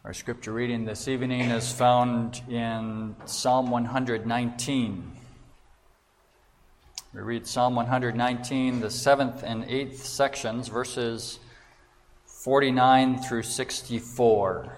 Our scripture reading this evening is found in Psalm 119. We read Psalm 119, the 7th and 8th sections, verses 49 through 64.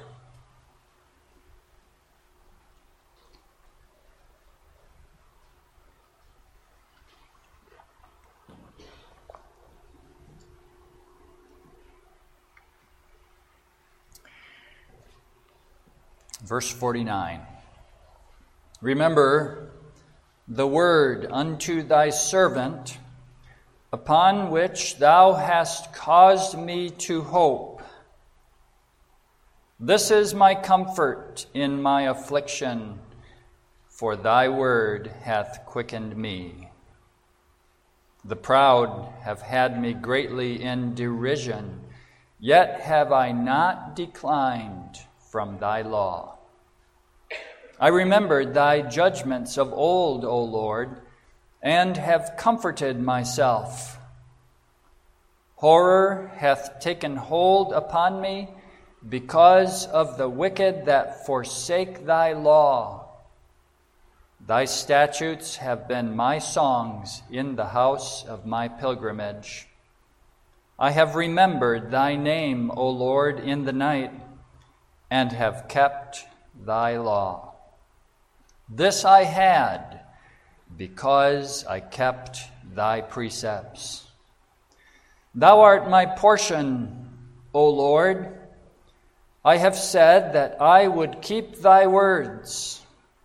Verse 49. Remember the word unto thy servant, upon which thou hast caused me to hope. This is my comfort in my affliction, for thy word hath quickened me. The proud have had me greatly in derision, yet have I not declined from thy law. I remembered thy judgments of old, O Lord, and have comforted myself. Horror hath taken hold upon me because of the wicked that forsake thy law. Thy statutes have been my songs in the house of my pilgrimage. I have remembered thy name, O Lord, in the night, and have kept thy law. This I had because I kept thy precepts. Thou art my portion, O Lord. I have said that I would keep thy words.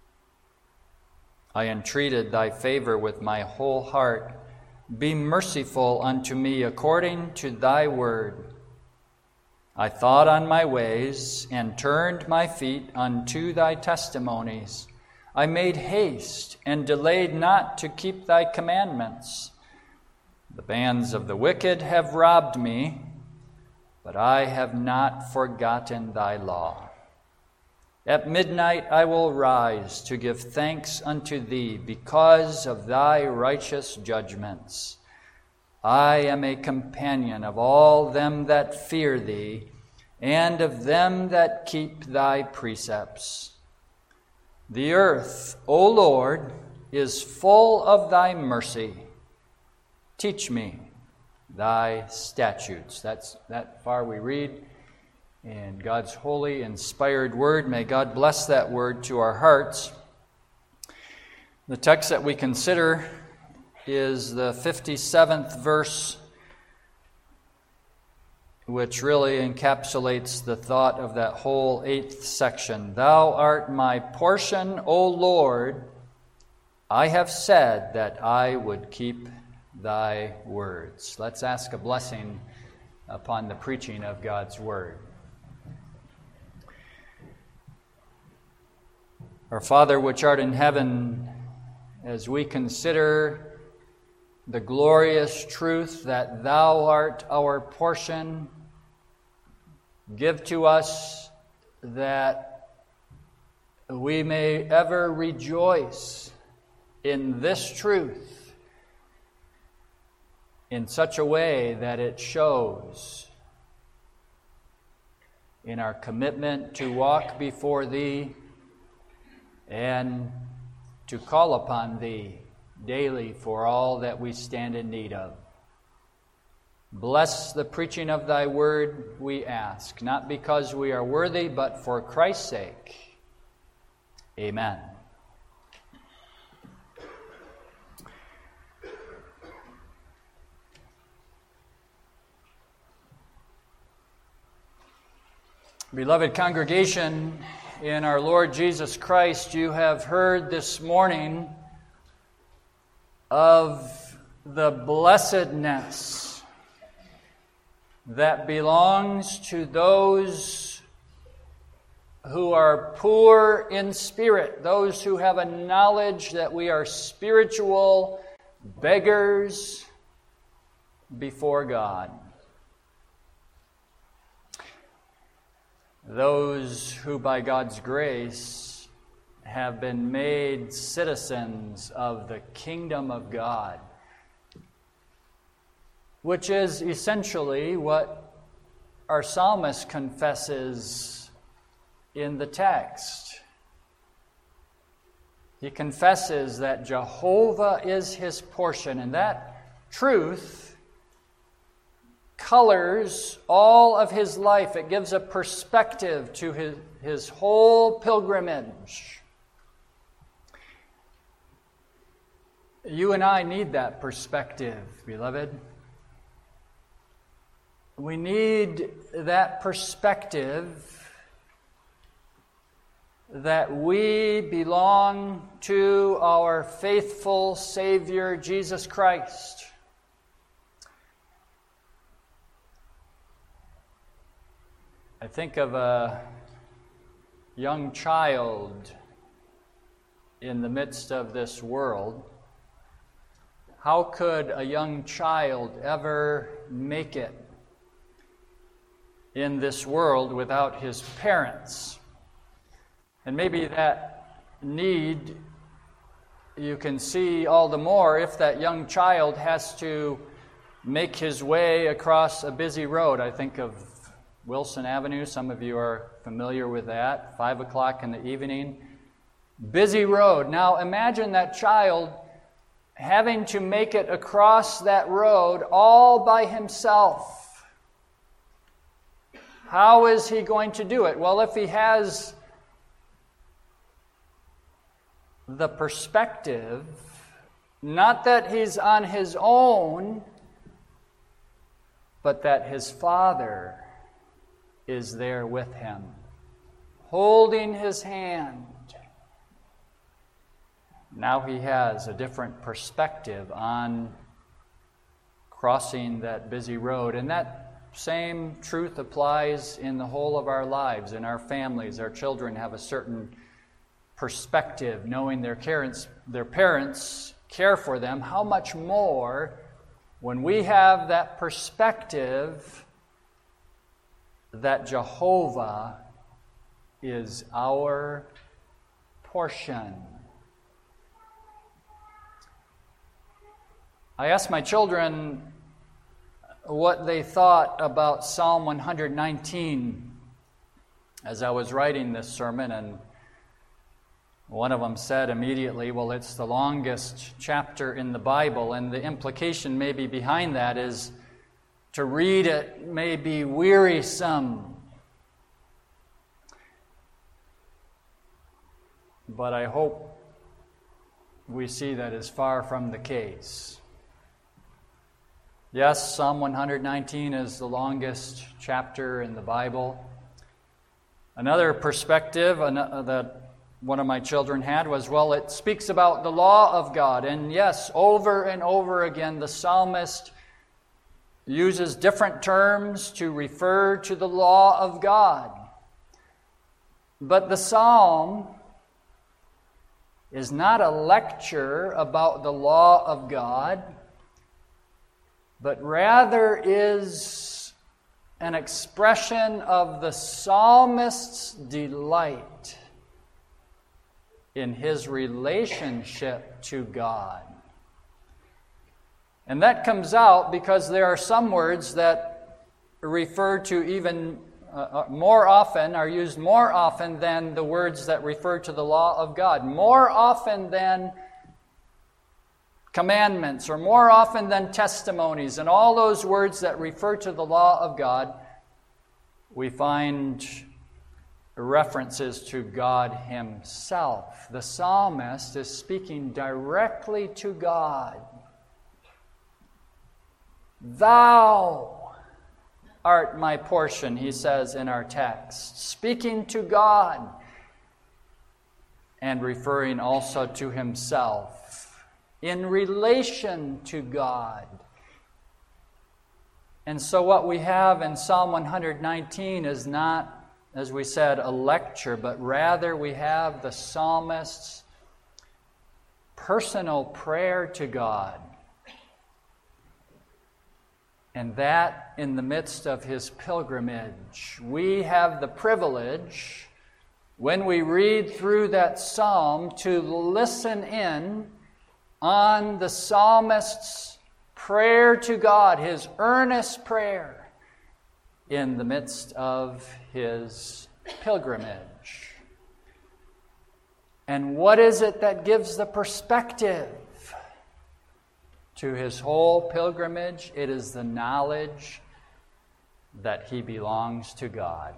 I entreated thy favor with my whole heart. Be merciful unto me according to thy word. I thought on my ways and turned my feet unto thy testimonies. I made haste and delayed not to keep thy commandments. The bands of the wicked have robbed me, but I have not forgotten thy law. At midnight I will rise to give thanks unto thee because of thy righteous judgments. I am a companion of all them that fear thee, and of them that keep thy precepts. The earth, O Lord, is full of thy mercy. Teach me thy statutes. That's that far we read in God's holy, inspired word. May God bless that word to our hearts. The text that we consider is the 57th verse, which really encapsulates the thought of that whole 8th section. Thou art my portion, O Lord. I have said that I would keep thy words. Let's ask a blessing upon the preaching of God's word. Our Father, which art in heaven, as we consider the glorious truth that thou art our portion, give to us that we may ever rejoice in this truth in such a way that it shows in our commitment to walk before thee and to call upon thee daily for all that we stand in need of. Bless the preaching of thy word, we ask, not because we are worthy, but for Christ's sake. Amen. Beloved congregation, in our Lord Jesus Christ, you have heard this morning of the blessedness that belongs to those who are poor in spirit, those who have a knowledge that we are spiritual beggars before God. Those who by God's grace have been made citizens of the kingdom of God, which is essentially what our psalmist confesses in the text. He confesses that Jehovah is his portion, and that truth colors all of his life. It gives a perspective to his whole pilgrimage. You and I need that perspective, beloved. We need that perspective that we belong to our faithful Savior, Jesus Christ. I think of a young child in the midst of this world. How could a young child ever make it in this world without his parents? And maybe that need you can see all the more if that young child has to make his way across a busy road. I think of Wilson Avenue. Some of you are familiar with that. 5 o'clock in the evening. Busy road. Now imagine that child having to make it across that road all by himself. How is he going to do it? Well, if he has the perspective, not that he's on his own, but that his Father is there with him, holding his hand. Now he has a different perspective on crossing that busy road. And that same truth applies in the whole of our lives, in our families. Our children have a certain perspective, knowing their parents care for them. How much more when we have that perspective that Jehovah is our portion. I asked my children what they thought about Psalm 119 as I was writing this sermon, and one of them said immediately, well, it's the longest chapter in the Bible, and the implication maybe behind that is to read it may be wearisome. But I hope we see that is far from the case. Yes, Psalm 119 is the longest chapter in the Bible. Another perspective that one of my children had was, well, it speaks about the law of God. And yes, over and over again, the psalmist uses different terms to refer to the law of God. But the psalm is not a lecture about the law of God, but rather is an expression of the psalmist's delight in his relationship to God. And that comes out because there are some words that refer to even more often, are used more often than the words that refer to the law of God. More often than commandments, or more often than testimonies, and all those words that refer to the law of God, we find references to God Himself. The psalmist is speaking directly to God. Thou art my portion, he says in our text, speaking to God and referring also to himself in relation to God. And so what we have in Psalm 119 is not, as we said, a lecture, but rather we have the psalmist's personal prayer to God. And that in the midst of his pilgrimage. We have the privilege, when we read through that psalm, to listen in on the psalmist's prayer to God, his earnest prayer in the midst of his pilgrimage. And what is it that gives the perspective to his whole pilgrimage? It is the knowledge that he belongs to God.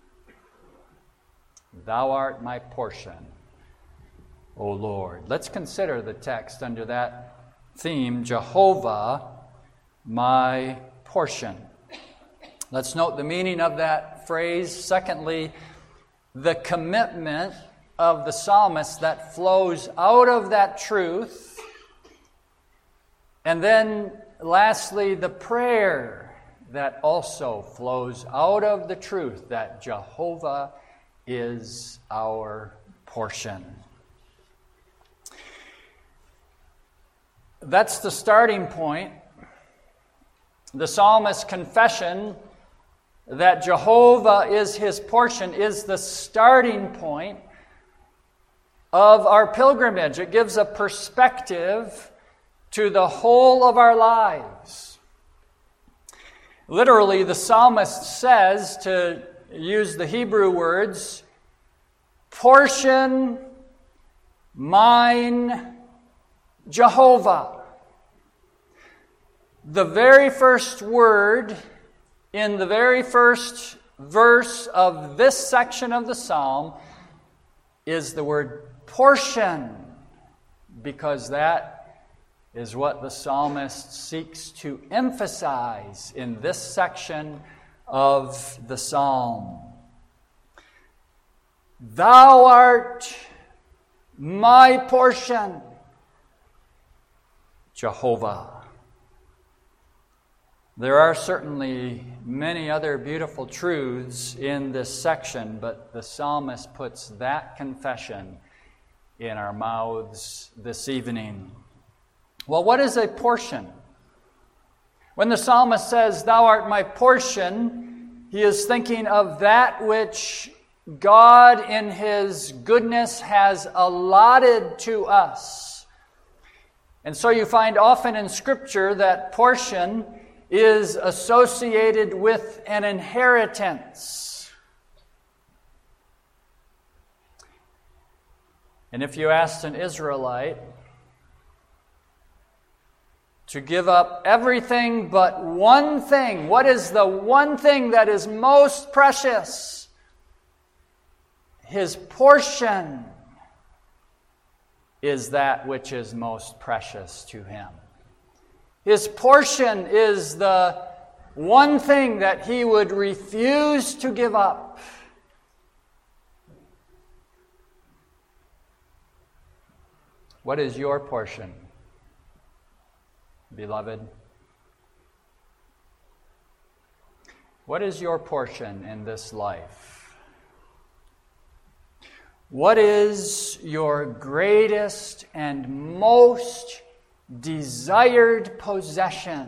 Thou art my portion, O Lord. Let's consider the text under that theme, Jehovah, my portion. Let's note the meaning of that phrase. Secondly, the commitment of the psalmist that flows out of that truth. And then, lastly, the prayer that also flows out of the truth that Jehovah is our portion. That's the starting point. The psalmist's confession that Jehovah is his portion is the starting point of our pilgrimage. It gives a perspective to the whole of our lives. Literally, the psalmist says, to use the Hebrew words, portion, mine, Jehovah. The very first word in the very first verse of this section of the psalm is the word portion, because that is what the psalmist seeks to emphasize in this section of the psalm. Thou art my portion, Jehovah. There are certainly many other beautiful truths in this section, but the psalmist puts that confession in our mouths this evening. Well, what is a portion? When the psalmist says, Thou art my portion, he is thinking of that which God in his goodness has allotted to us. And so you find often in Scripture that portion is associated with an inheritance. And if you asked an Israelite to give up everything but one thing, what is the one thing that is most precious? His portion is that which is most precious to him. His portion is the one thing that he would refuse to give up. What is your portion, beloved? What is your portion in this life? What is your greatest and most desired possession?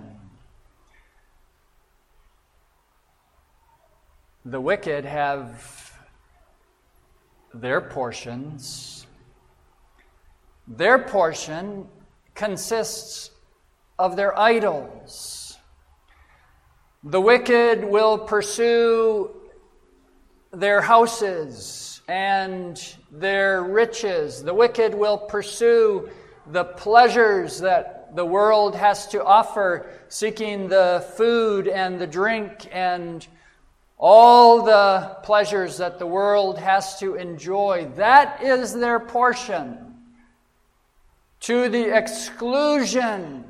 The wicked have their portions. Their portion consists of their idols. The wicked will pursue their houses and their riches. The wicked will pursue the pleasures that the world has to offer, seeking the food and the drink and all the pleasures that the world has to enjoy. That is their portion, to the exclusion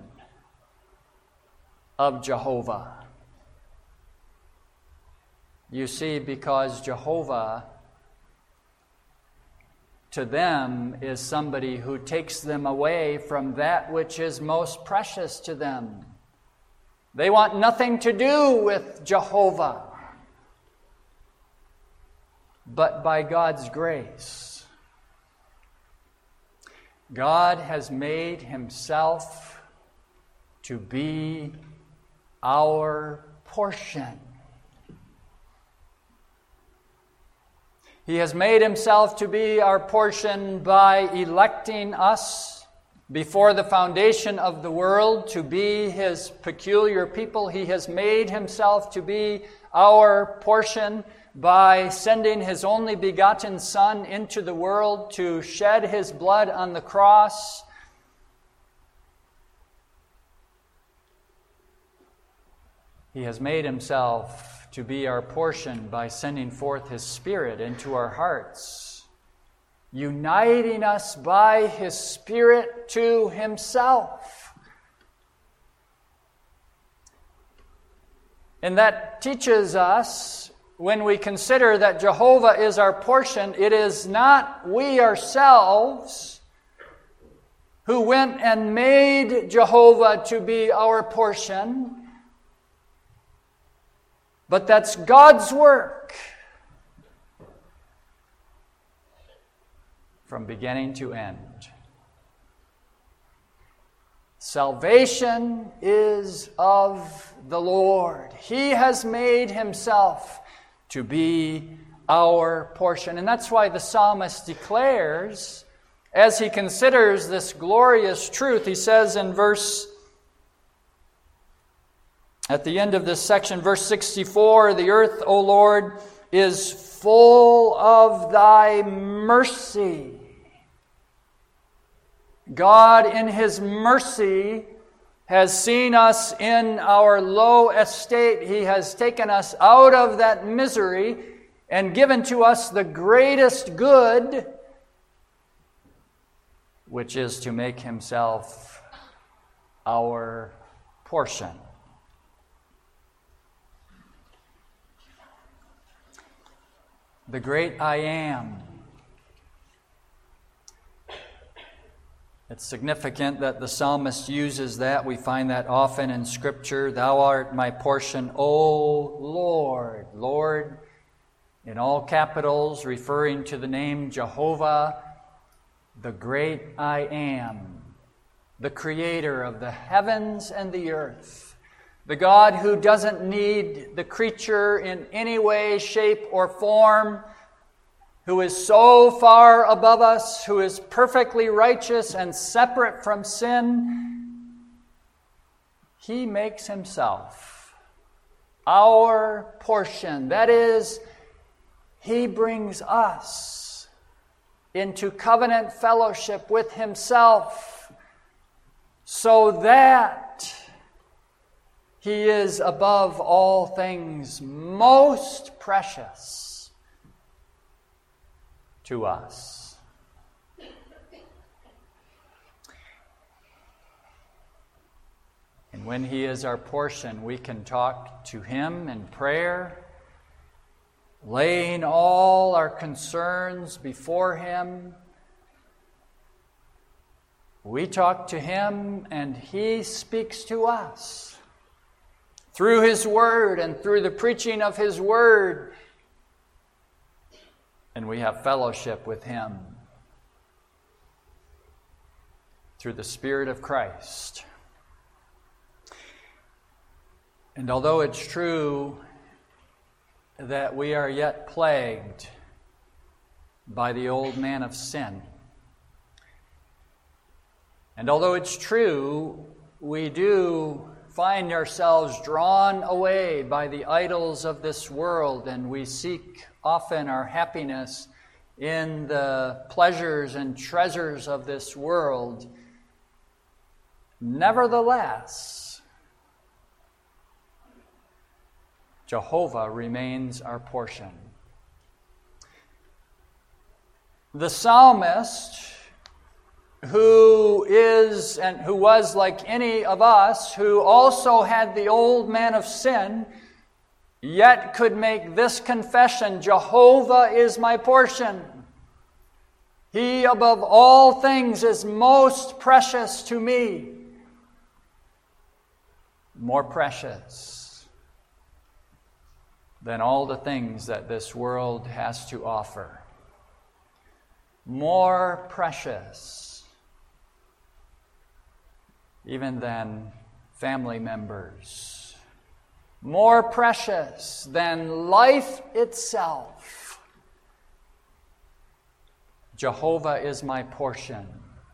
of Jehovah. You see, because Jehovah to them is somebody who takes them away from that which is most precious to them. They want nothing to do with Jehovah. But by God's grace, God has made himself to be our portion. He has made himself to be our portion by electing us before the foundation of the world to be his peculiar people. He has made himself to be our portion by sending his only begotten Son into the world to shed his blood on the cross. He has made himself to be our portion by sending forth his Spirit into our hearts, uniting us by his Spirit to himself. And that teaches us, when we consider that Jehovah is our portion, it is not we ourselves who went and made Jehovah to be our portion, but that's God's work from beginning to end. Salvation is of the Lord. He has made himself to be our portion. And that's why the psalmist declares, as he considers this glorious truth, he says in at the end of this section, verse 64, "The earth, O Lord, is full of thy mercy." God, in his mercy, has seen us in our low estate. He has taken us out of that misery and given to us the greatest good, which is to make himself our portion. The great I Am. It's significant that the psalmist uses that. We find that often in Scripture. Thou art my portion, O Lord. Lord, in all capitals, referring to the name Jehovah, the great I Am, the creator of the heavens and the earth, the God who doesn't need the creature in any way, shape, or form, who is so far above us, who is perfectly righteous and separate from sin. He makes himself our portion. That is, he brings us into covenant fellowship with himself so that he is above all things most precious to us. And when he is our portion, we can talk to him in prayer, laying all our concerns before him. We talk to him and he speaks to us through his word and through the preaching of his word. And we have fellowship with him through the Spirit of Christ. And although it's true that we are yet plagued by the old man of sin, and although it's true we do find ourselves drawn away by the idols of this world, and we seek often our happiness in the pleasures and treasures of this world, nevertheless, Jehovah remains our portion. The psalmist, who is and who was like any of us, who also had the old man of sin, yet could make this confession: Jehovah is my portion. He above all things is most precious to me. More precious than all the things that this world has to offer. More precious even than family members. More precious than life itself. Jehovah is my portion.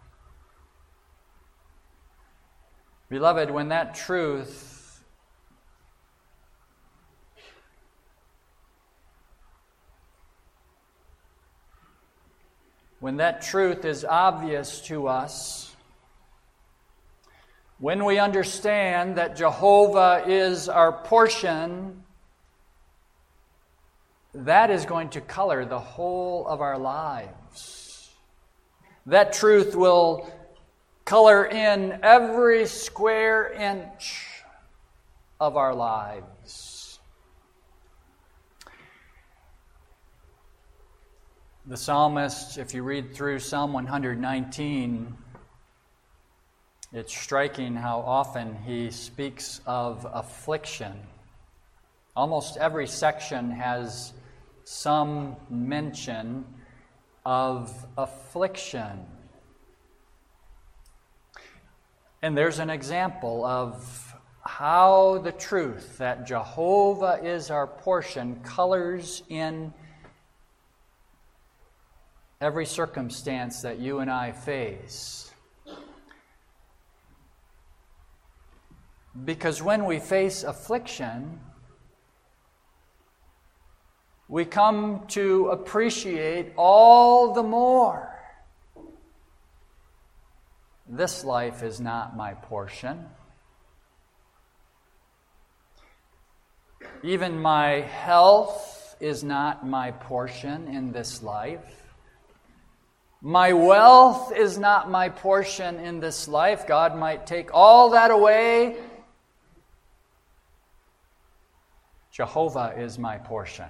Beloved, when that truth when that truth is obvious to us, when we understand that Jehovah is our portion, that is going to color the whole of our lives. That truth will color in every square inch of our lives. The psalmist, if you read through Psalm 119, it's striking how often he speaks of affliction. Almost every section has some mention of affliction. And there's an example of how the truth that Jehovah is our portion colors in every circumstance that you and I face. Because when we face affliction, we come to appreciate all the more. This life is not my portion. Even my health is not my portion in this life. My wealth is not my portion in this life. God might take all that away. Jehovah is my portion.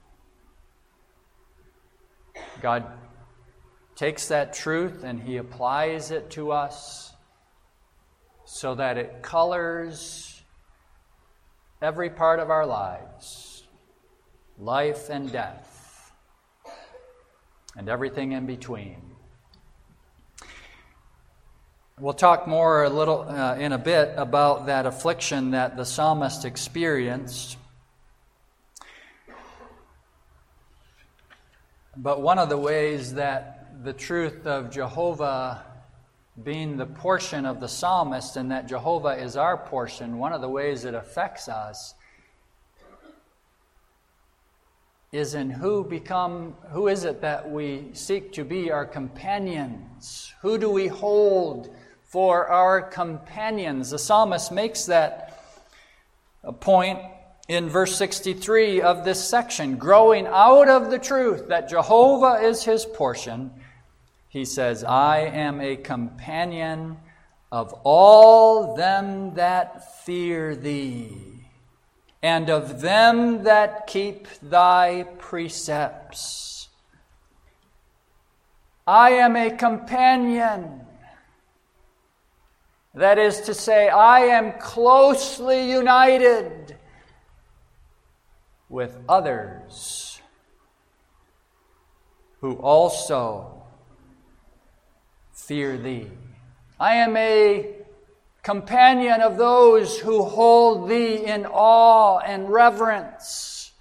God takes that truth and He applies it to us so that it colors every part of our lives, life and death, and everything in between. We'll talk more in a bit about that affliction that the psalmist experienced. But one of the ways that the truth of Jehovah being the portion of the psalmist and that Jehovah is our portion, one of the ways it affects us is in who is it that we seek to be our companions? Who do we hold for our companions? The psalmist makes that a point in verse 63 of this section. Growing out of the truth that Jehovah is his portion, he says, I am a companion of all them that fear thee, and of them that keep thy precepts. I am a companion. That is to say, I am closely united with others who also fear thee. I am a companion of those who hold thee in awe and reverence.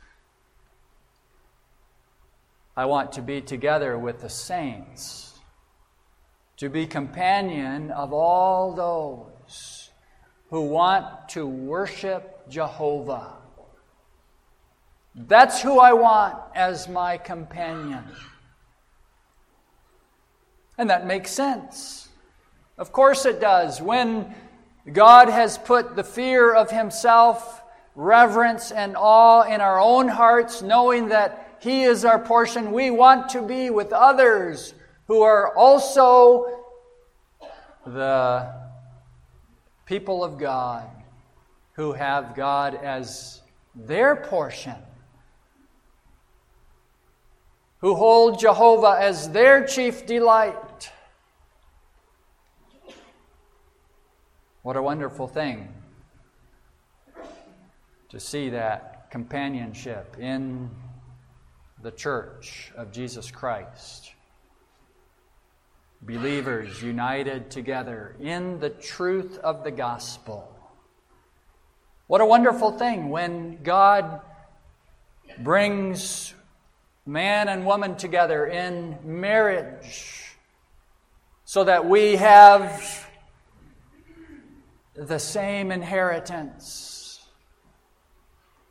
I want to be together with the saints, to be companion of all those who want to worship Jehovah. That's who I want as my companion. And that makes sense. Of course it does. When God has put the fear of Himself, reverence and awe in our own hearts, knowing that He is our portion, we want to be with others who are also the people of God, who have God as their portion, who hold Jehovah as their chief delight. What a wonderful thing to see that companionship in the church of Jesus Christ. Believers united together in the truth of the gospel. What a wonderful thing when God brings man and woman together in marriage so that we have the same inheritance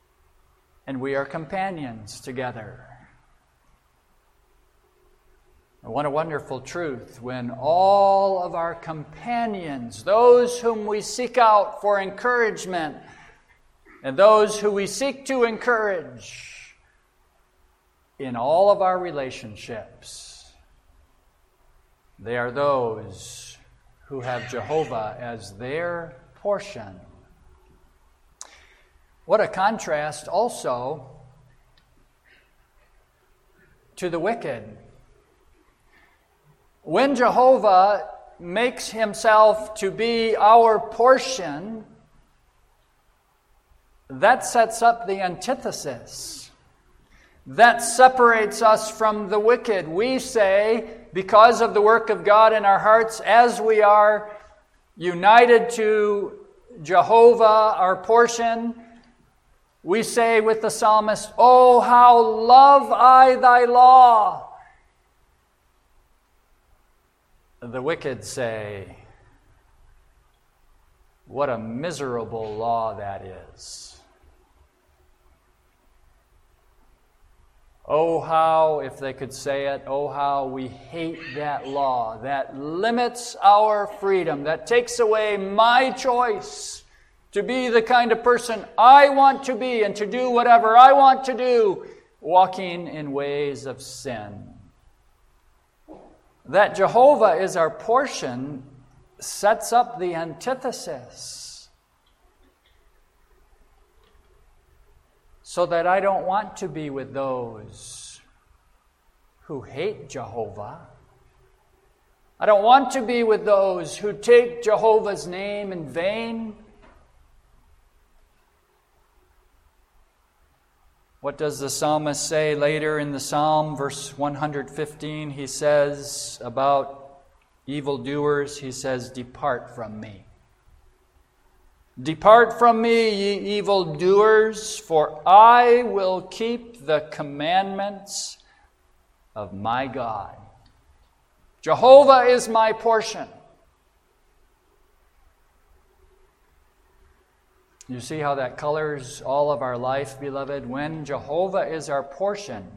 and we are companions together. What a wonderful truth when all of our companions, those whom we seek out for encouragement, and those who we seek to encourage in all of our relationships, they are those who have Jehovah as their portion. What a contrast also to the wicked. When Jehovah makes himself to be our portion, that sets up the antithesis. That separates us from the wicked. We say, because of the work of God in our hearts, as we are united to Jehovah, our portion, we say with the psalmist, "Oh, how love I thy law." The wicked say, "What a miserable law that is." Oh, how, if they could say it, oh, how we hate that law that limits our freedom, that takes away my choice to be the kind of person I want to be and to do whatever I want to do, walking in ways of sin. That Jehovah is our portion sets up the antithesis, so that I don't want to be with those who hate Jehovah. I don't want to be with those who take Jehovah's name in vain. What does the psalmist say later in the psalm, verse 115? He says about evildoers, he says, "Depart from me. Depart from me, ye evildoers, for I will keep the commandments of my God." Jehovah is my portion. You see how that colors all of our life, beloved? When Jehovah is our portion,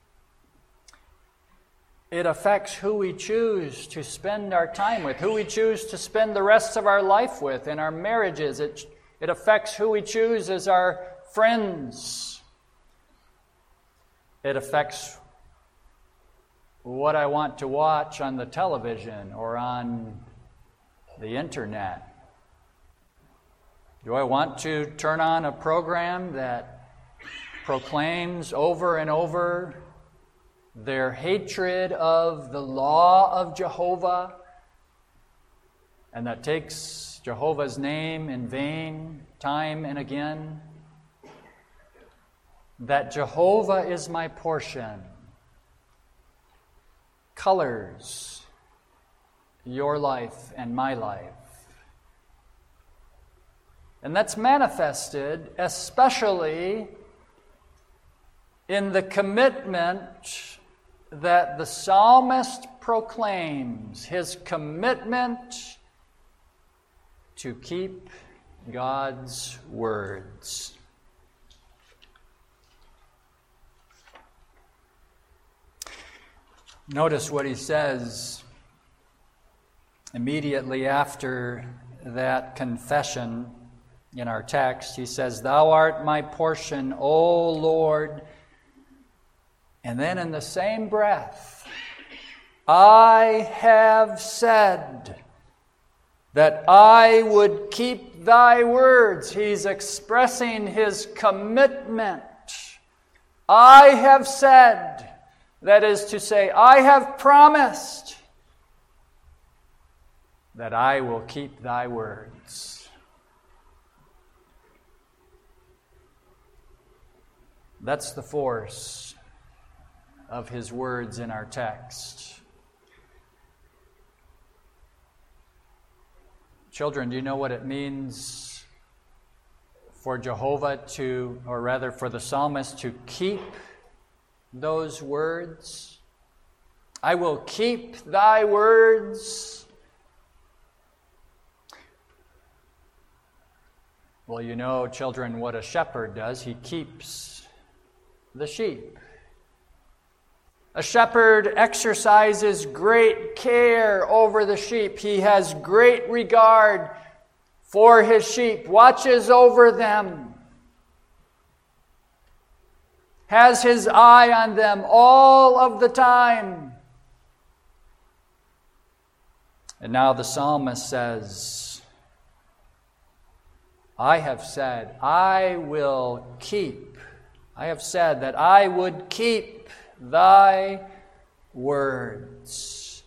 it affects who we choose to spend our time with, who we choose to spend the rest of our life with in our marriages. It affects who we choose as our friends. It affects what I want to watch on the television or on the internet. Do I want to turn on a program that proclaims over and over their hatred of the law of Jehovah, and that takes Jehovah's name in vain time and again? That Jehovah is my portion colors your life and my life. And that's manifested especially in the commitment that the psalmist proclaims, his commitment to keep God's words. Notice what he says immediately after that confession. In our text, he says, "Thou art my portion, O Lord." And then in the same breath, "I have said that I would keep thy words." He's expressing his commitment. I have said, that is to say, I have promised that I will keep thy words. That's the force of his words in our text. Children, do you know what it means for Jehovah to, or rather for the psalmist to keep those words? I will keep thy words. Well, you know, children, what a shepherd does. He keeps the sheep. A shepherd exercises great care over the sheep. He has great regard for his sheep, watches over them, has his eye on them all of the time. And now the psalmist says, I have said that I would keep thy words.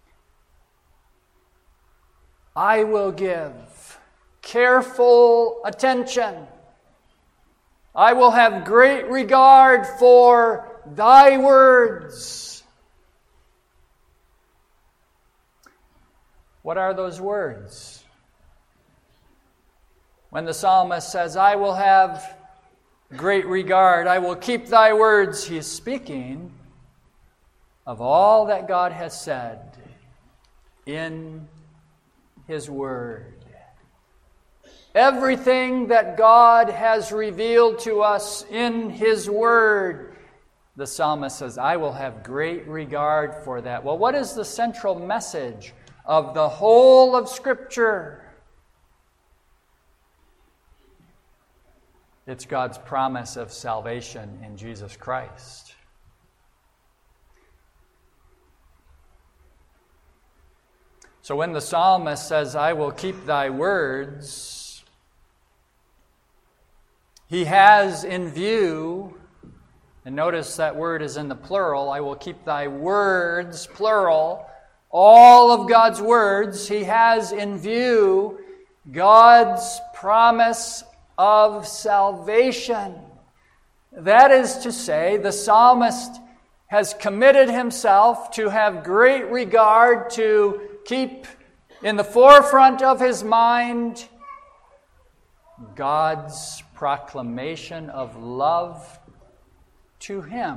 I will give careful attention. I will have great regard for thy words. What are those words? When the psalmist says, I will have great regard, I will keep thy words, he is speaking of all that God has said in his word. Everything that God has revealed to us in his word, the psalmist says, I will have great regard for that. Well, what is the central message of the whole of Scripture? It's God's promise of salvation in Jesus Christ. So when the psalmist says, I will keep thy words, he has in view, and notice that word is in the plural, I will keep thy words, plural, all of God's words. He has in view God's promise of salvation. That is to say, the psalmist has committed himself to have great regard, to keep in the forefront of his mind God's proclamation of love to him.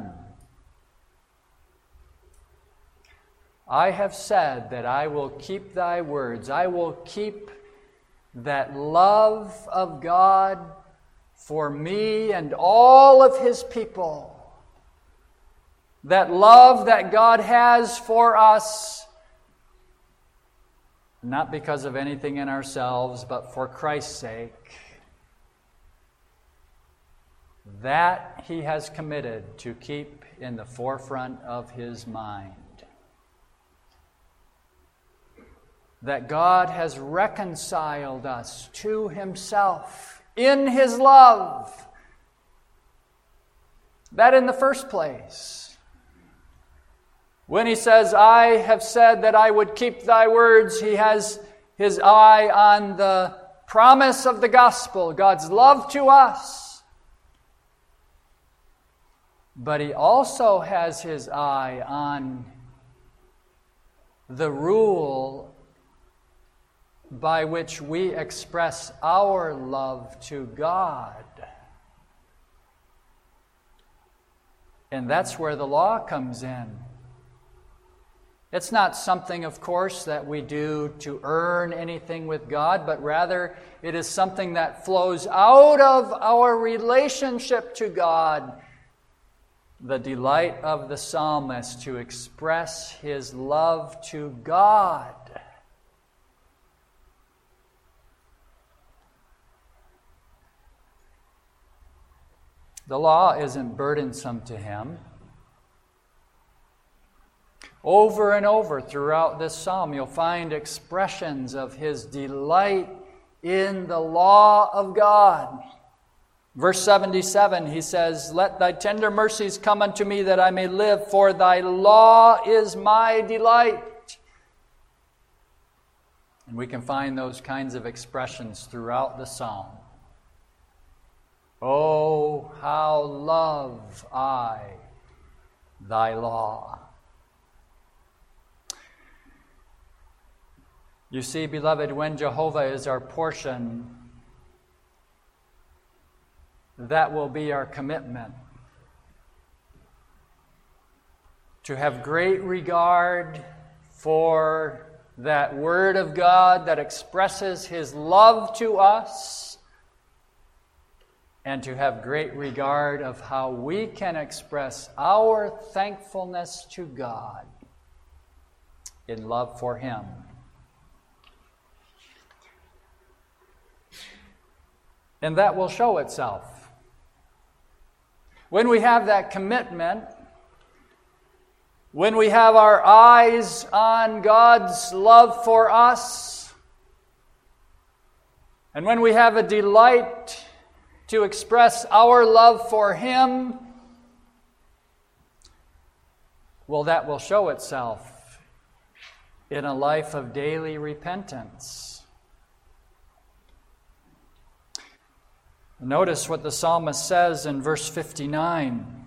I have said that I will keep thy words. I will keep that love of God for me and all of his people. That love that God has for us, not because of anything in ourselves, but for Christ's sake. That he has committed to keep in the forefront of his mind. That God has reconciled us to himself in his love. That in the first place. When he says, I have said that I would keep thy words, he has his eye on the promise of the gospel, God's love to us. But he also has his eye on the rule by which we express our love to God. And that's where the law comes in. It's not something, of course, that we do to earn anything with God, but rather it is something that flows out of our relationship to God. The delight of the psalmist to express his love to God. The law isn't burdensome to him. Over and over throughout this psalm, you'll find expressions of his delight in the law of God. Verse 77, he says, let thy tender mercies come unto me that I may live, for thy law is my delight. And we can find those kinds of expressions throughout the psalm. Oh, how love I thy law. You see, beloved, when Jehovah is our portion, that will be our commitment. To have great regard for that Word of God that expresses his love to us, and to have great regard of how we can express our thankfulness to God in love for Him. And that will show itself. When we have that commitment, when we have our eyes on God's love for us, and when we have a delight to express our love for Him, well, that will show itself in a life of daily repentance. Notice what the psalmist says in verse 59.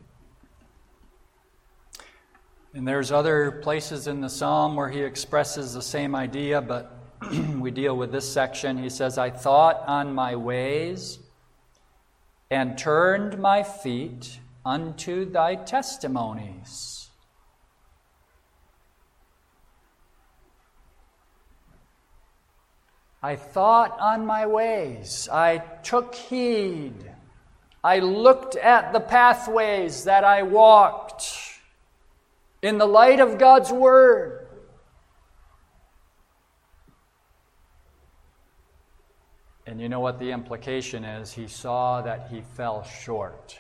And there's other places in the psalm where he expresses the same idea, but we deal with this section. He says, I thought on my ways and turned my feet unto thy testimonies. I thought on my ways. I took heed. I looked at the pathways that I walked in the light of God's Word. And you know what the implication is? He saw that he fell short.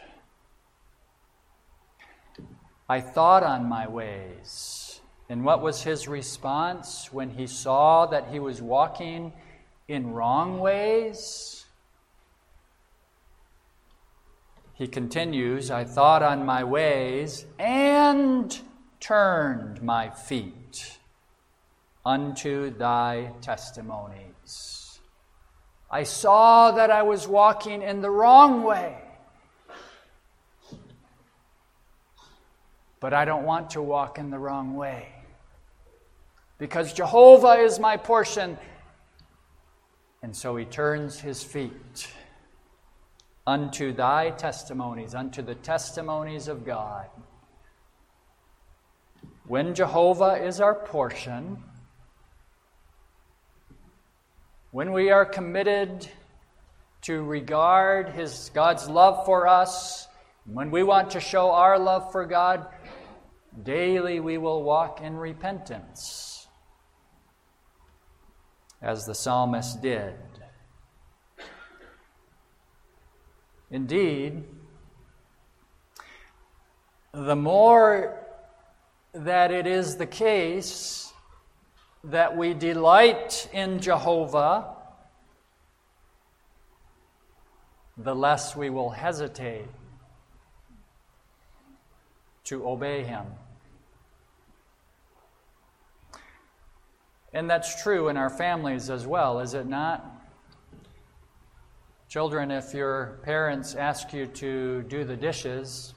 I thought on my ways. And what was his response when he saw that he was walking in wrong ways? He continues, I thought on my ways and turned my feet unto thy testimonies. I saw that I was walking in the wrong way. But I don't want to walk in the wrong way. Because Jehovah is my portion. And so he turns his feet unto thy testimonies, unto the testimonies of God. When Jehovah is our portion, when we are committed to regard God's love for us, when we want to show our love for God, daily we will walk in repentance, as the psalmist did. Indeed, the more that it is the case that we delight in Jehovah, the less we will hesitate to obey Him. And that's true in our families as well, is it not? Children, if your parents ask you to do the dishes,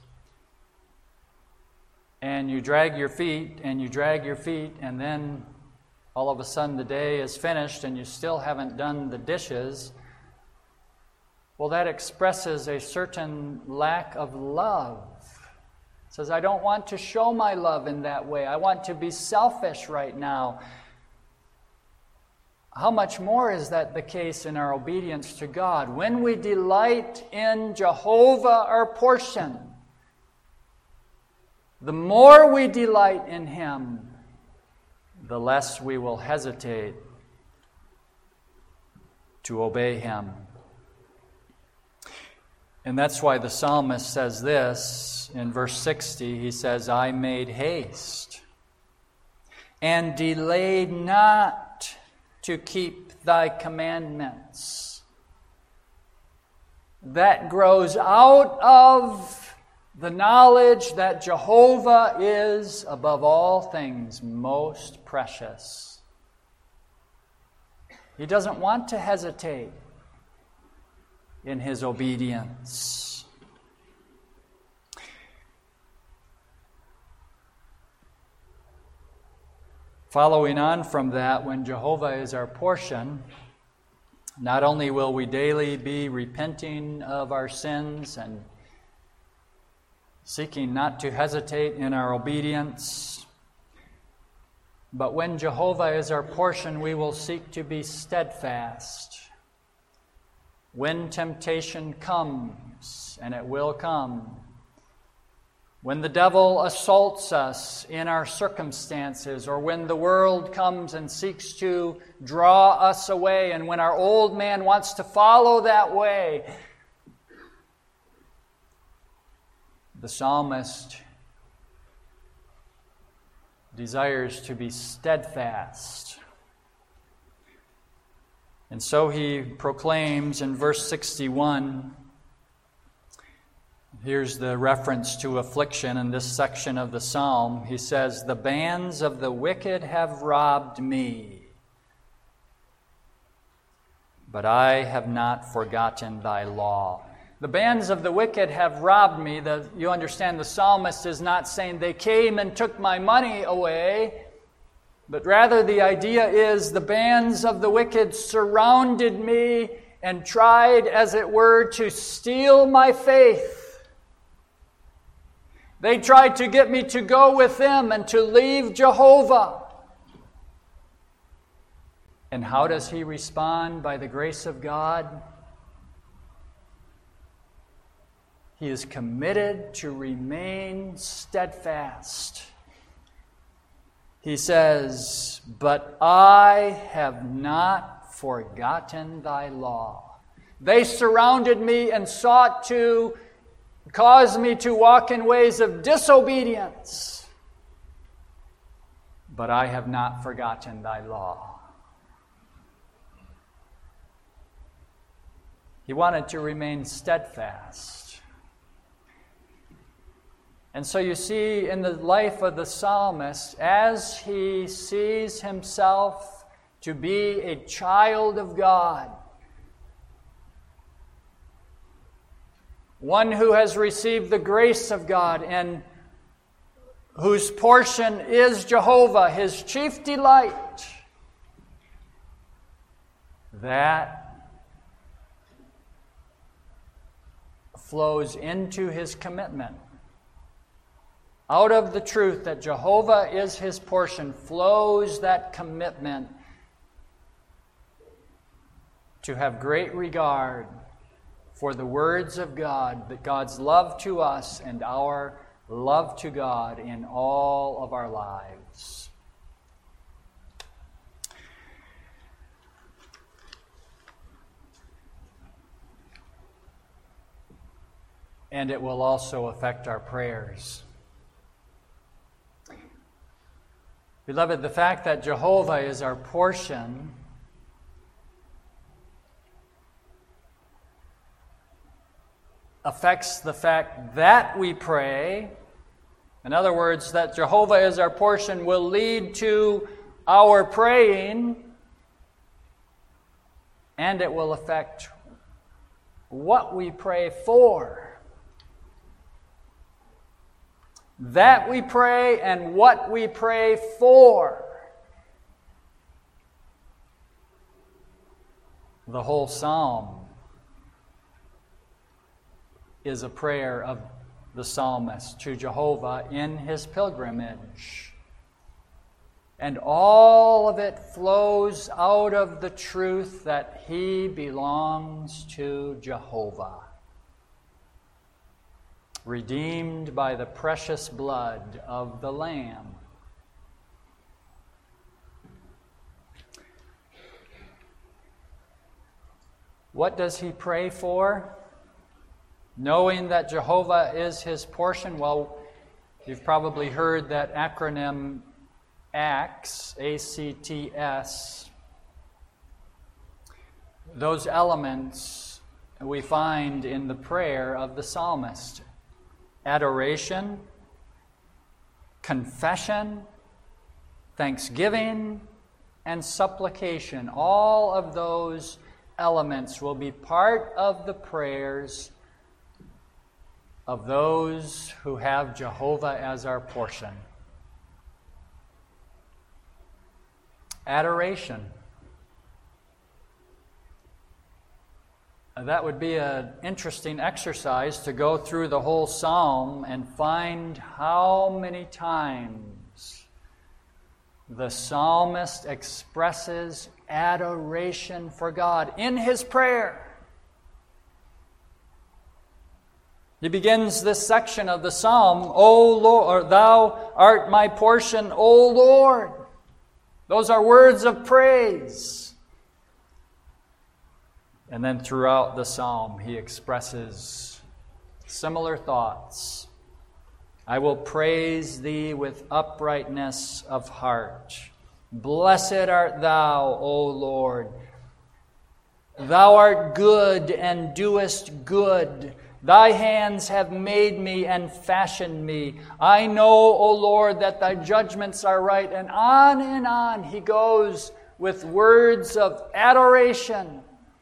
and you drag your feet, and then all of a sudden the day is finished and you still haven't done the dishes, well, that expresses a certain lack of love. It says, I don't want to show my love in that way. I want to be selfish right now. How much more is that the case in our obedience to God? When we delight in Jehovah, our portion, the more we delight in Him, the less we will hesitate to obey Him. And that's why the psalmist says this in verse 60. He says, I made haste and delayed not to keep thy commandments. That grows out of the knowledge that Jehovah is, above all things, most precious. He doesn't want to hesitate in his obedience. Following on from that, when Jehovah is our portion, not only will we daily be repenting of our sins and seeking not to hesitate in our obedience, but when Jehovah is our portion, we will seek to be steadfast when temptation comes, and it will come, when the devil assaults us in our circumstances, or when the world comes and seeks to draw us away, and when our old man wants to follow that way, the psalmist desires to be steadfast. And so he proclaims in verse 61, here's the reference to affliction in this section of the psalm. He says, "The bands of the wicked have robbed me, but I have not forgotten thy law." The bands of the wicked have robbed me. You understand, the psalmist is not saying they came and took my money away, but rather the idea is the bands of the wicked surrounded me and tried, as it were, to steal my faith. They tried to get me to go with them and to leave Jehovah. And how does he respond by the grace of God? He is committed to remain steadfast. He says, "But I have not forgotten thy law." They surrounded me and sought to cause me to walk in ways of disobedience, but I have not forgotten thy law. He wanted to remain steadfast. And so you see in the life of the psalmist, as he sees himself to be a child of God, one who has received the grace of God and whose portion is Jehovah, his chief delight, that flows into his commitment. Out of the truth that Jehovah is his portion flows that commitment to have great regard for the words of God, that God's love to us and our love to God in all of our lives. And it will also affect our prayers. Beloved, the fact that Jehovah is our portion affects the fact that we pray. In other words, that Jehovah is our portion will lead to our praying, and it will affect what we pray for. That we pray and what we pray for. The whole psalm is a prayer of the psalmist to Jehovah in his pilgrimage. And all of it flows out of the truth that he belongs to Jehovah, redeemed by the precious blood of the Lamb. What does he pray for? Knowing that Jehovah is his portion, well, you've probably heard that acronym ACTS, A-C-T-S. Those elements we find in the prayer of the psalmist. Adoration, confession, thanksgiving, and supplication. All of those elements will be part of the prayers of those who have Jehovah as our portion. Adoration. That would be an interesting exercise to go through the whole psalm and find how many times the psalmist expresses adoration for God in his prayer. He begins this section of the psalm, O Lord, or Thou art my portion, O Lord. Those are words of praise. And then throughout the psalm, he expresses similar thoughts. I will praise thee with uprightness of heart. Blessed art thou, O Lord. Thou art good and doest good. Thy hands have made me and fashioned me. I know, O Lord, that thy judgments are right. And on he goes with words of adoration.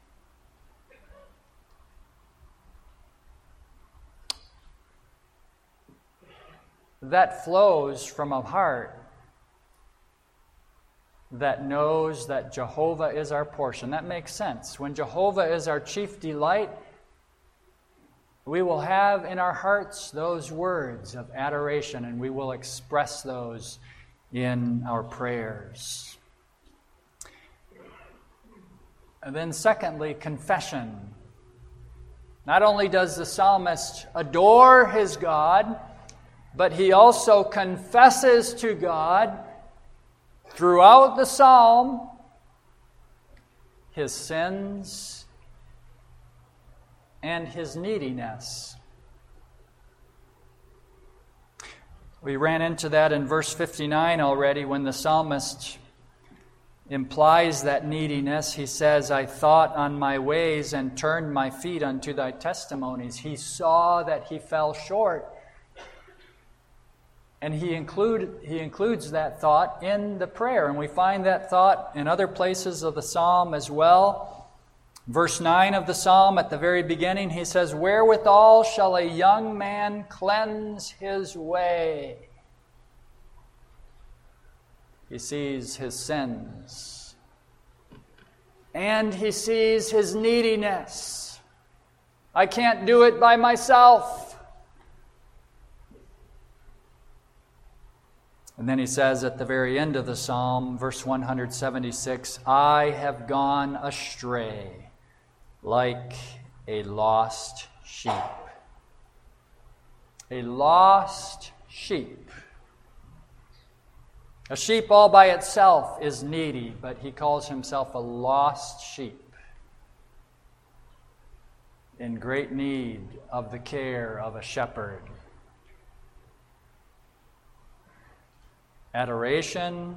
That flows from a heart that knows that Jehovah is our portion. That makes sense. When Jehovah is our chief delight, we will have in our hearts those words of adoration, and we will express those in our prayers. And then secondly, confession. Not only does the psalmist adore his God, but he also confesses to God throughout the psalm his sins and his neediness. We ran into that in verse 59 already when the psalmist implies that neediness. He says, I thought on my ways and turned my feet unto thy testimonies. He saw that he fell short. And he includes that thought in the prayer. And we find that thought in other places of the psalm as well. Verse 9 of the psalm, at the very beginning, he says, Wherewithal shall a young man cleanse his way? He sees his sins. And he sees his neediness. I can't do it by myself. And then he says at the very end of the psalm, verse 176, I have gone astray like a lost sheep. A lost sheep. A sheep all by itself is needy, but he calls himself a lost sheep, in great need of the care of a shepherd. Adoration.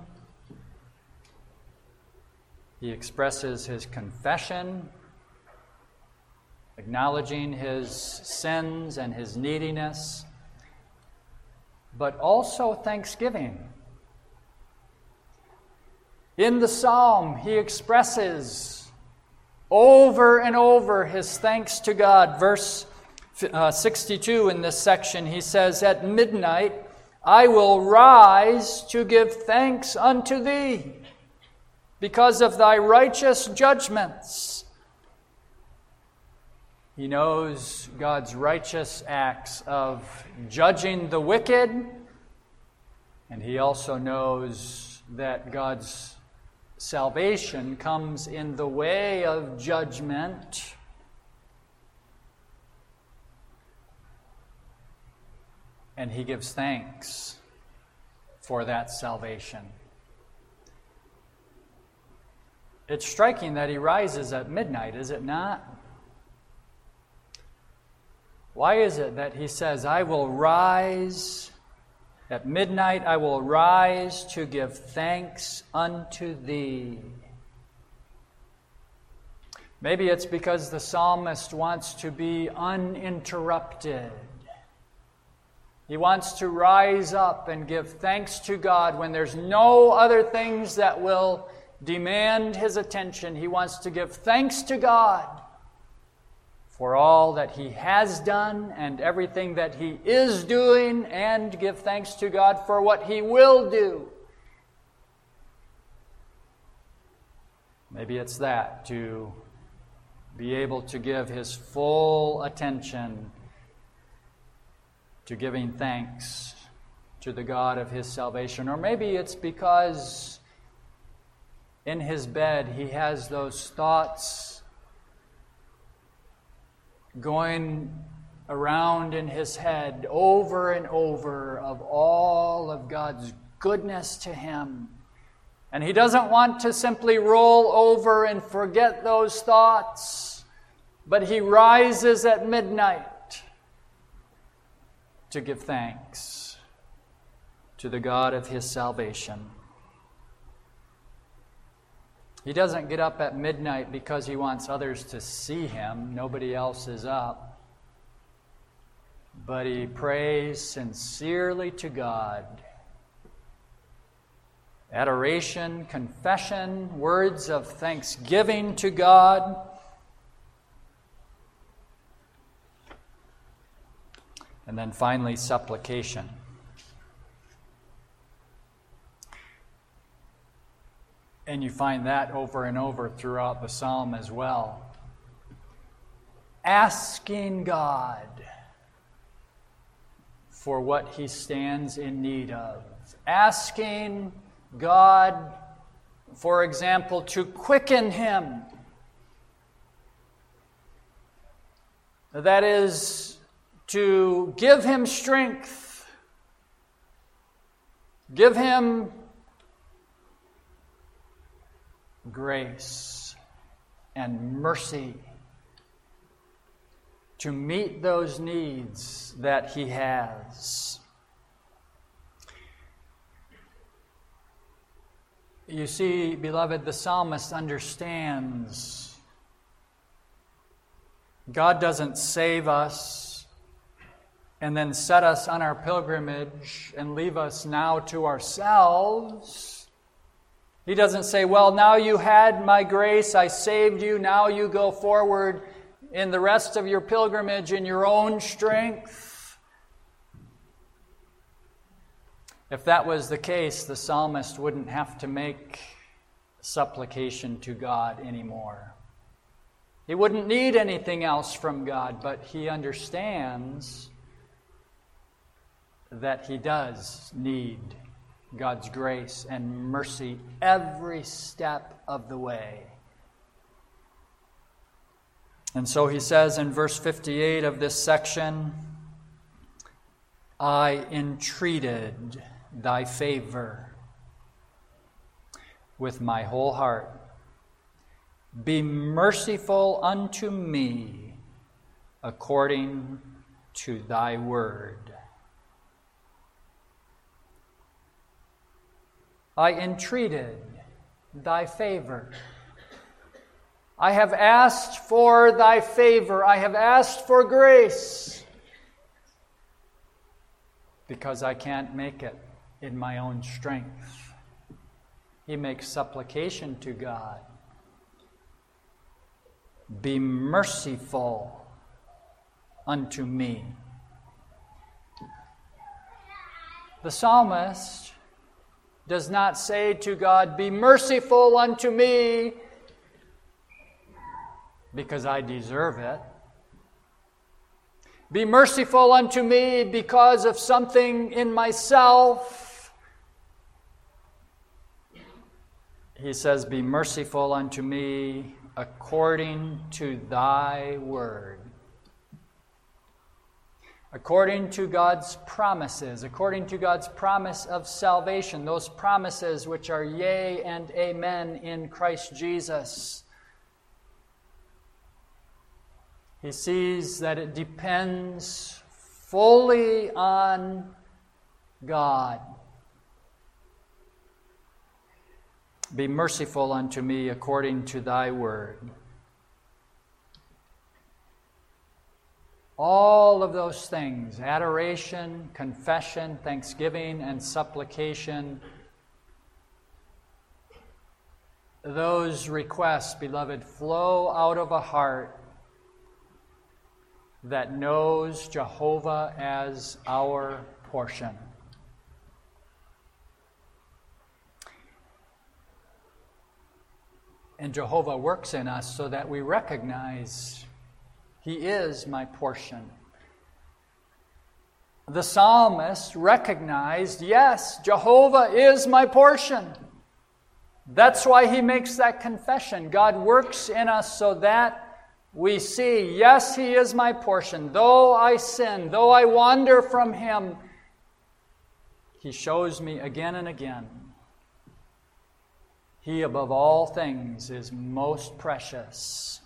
He expresses his confession, acknowledging his sins and his neediness, but also thanksgiving. In the psalm, he expresses over and over his thanks to God. Verse 62 in this section, he says, At midnight I will rise to give thanks unto thee because of thy righteous judgments. He knows God's righteous acts of judging the wicked, and he also knows that God's salvation comes in the way of judgment. And he gives thanks for that salvation. It's striking that he rises at midnight, is it not? Why is it that he says, I will rise at midnight, I will rise to give thanks unto thee? Maybe it's because the psalmist wants to be uninterrupted. He wants to rise up and give thanks to God when there's no other things that will demand his attention. He wants to give thanks to God for all that he has done and everything that he is doing, and give thanks to God for what he will do. Maybe it's that, to be able to give his full attention to giving thanks to the God of his salvation. Or maybe it's because in his bed he has those thoughts going around in his head over and over of all of God's goodness to him. And he doesn't want to simply roll over and forget those thoughts, but he rises at midnight to give thanks to the God of his salvation. He doesn't get up at midnight because he wants others to see him. Nobody else is up. But he prays sincerely to God. Adoration, confession, words of thanksgiving to God. And then finally, supplication. And you find that over and over throughout the psalm as well. Asking God for what he stands in need of. Asking God, for example, to quicken him. That is, to give him strength. Give him grace and mercy to meet those needs that he has. You see, beloved, the psalmist understands God doesn't save us and then set us on our pilgrimage and leave us now to ourselves. He doesn't say, well, now you had my grace, I saved you, now you go forward in the rest of your pilgrimage in your own strength. If that was the case, the psalmist wouldn't have to make supplication to God anymore. He wouldn't need anything else from God, but he understands that he does need God's grace and mercy every step of the way. And so he says in verse 58 of this section, I entreated thy favor with my whole heart. Be merciful unto me according to thy word. I entreated thy favor. I have asked for thy favor. I have asked for grace because I can't make it in my own strength. He makes supplication to God. Be merciful unto me. The psalmist does not say to God, be merciful unto me because I deserve it. Be merciful unto me because of something in myself. He says, be merciful unto me according to thy word. According to God's promises, according to God's promise of salvation, those promises which are yea and amen in Christ Jesus. He sees that it depends fully on God. Be merciful unto me according to thy word. All of those things, adoration, confession, thanksgiving, and supplication, those requests, beloved, flow out of a heart that knows Jehovah as our portion. And Jehovah works in us so that we recognize He is my portion. The psalmist recognized, yes, Jehovah is my portion. That's why he makes that confession. God works in us so that we see, yes, He is my portion. Though I sin, though I wander from Him, He shows me again and again, He above all things is most precious,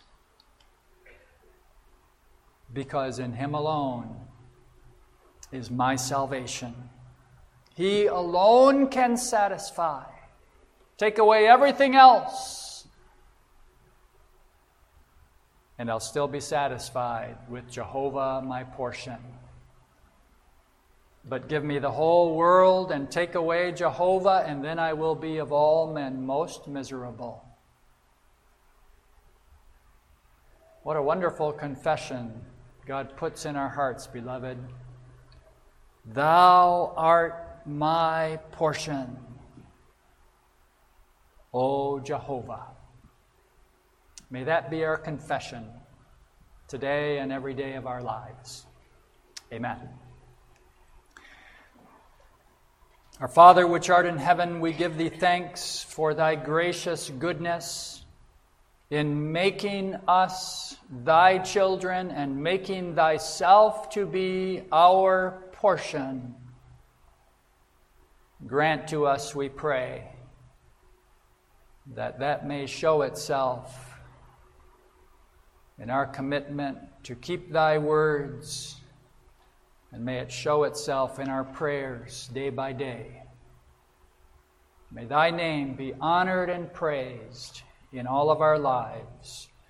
because in Him alone is my salvation. He alone can satisfy. Take away everything else, and I'll still be satisfied with Jehovah my portion. But give me the whole world and take away Jehovah, and then I will be of all men most miserable. What a wonderful confession God puts in our hearts, beloved. Thou art my portion, O Jehovah. May that be our confession today and every day of our lives. Amen. Our Father, which art in heaven, we give Thee thanks for Thy gracious goodness in making us Thy children and making Thyself to be our portion. Grant to us, we pray, that may show itself in our commitment to keep Thy words, and may it show itself in our prayers day by day. May Thy name be honored and praised in all of our lives.